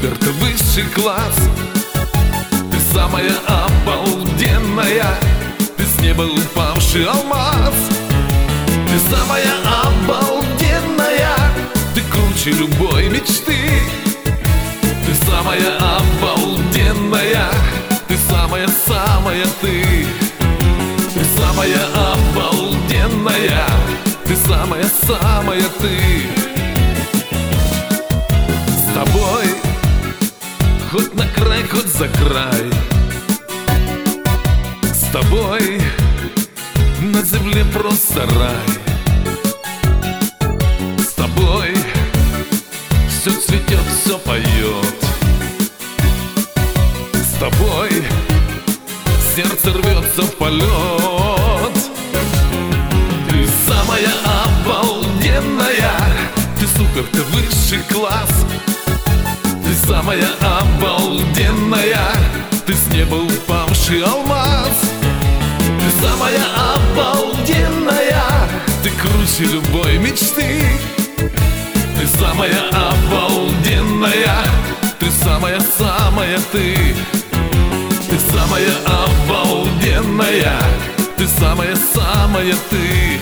супер, ты высший класс. Ты самая обалденная, ты с неба упавший алмаз. Ты самая обалденная, ты круче любой мечты. Ты самая обалденная, ты самая-самая ты. Ты самая обалденная, ты самая-самая ты. С тобой хоть на край, хоть за край. С тобой на земле просто рай. С тобой все цветет, все поет. С тобой сердце рвется в полет. Ты самая обалденная, ты супер, ты высший класс. Ты самая обалденная, ты с неба упавший алмаз. Ты самая обалденная, ты круче любой мечты. Ты самая обалденная, ты самая-самая ты. Ты самая обалденная, ты самая-самая ты.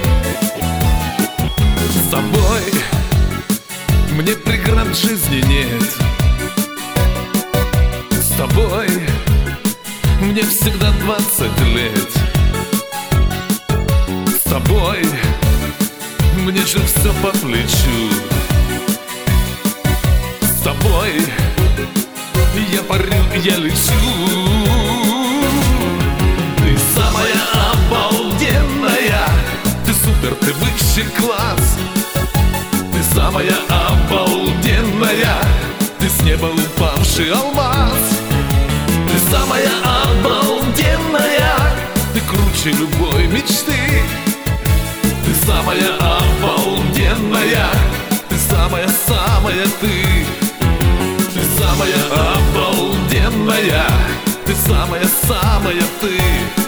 С тобой мне преград в жизни нет. С тобой мне всегда 20 лет. С тобой мне же все по плечу. С тобой я парю, я лечу. Ты самая обалденная, ты супер, ты высший класс. Ты самая обалденная, ты с неба упавший алмаз. Ты самая обалденная, ты круче любой мечты. Ты самая обалденная, ты самая-самая ты. Ты самая обалденная, ты самая-самая ты.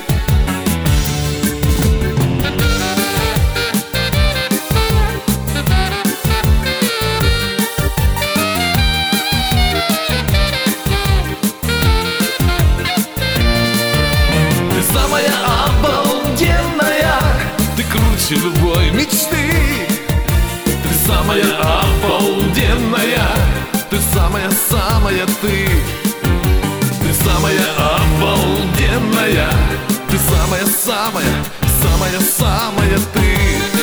Ты самая обалденная, ты круче любой мечты. Ты самая обалденная, ты самая-самая ты. Ты самая обалденная, ты самая-самая, самая-самая ты.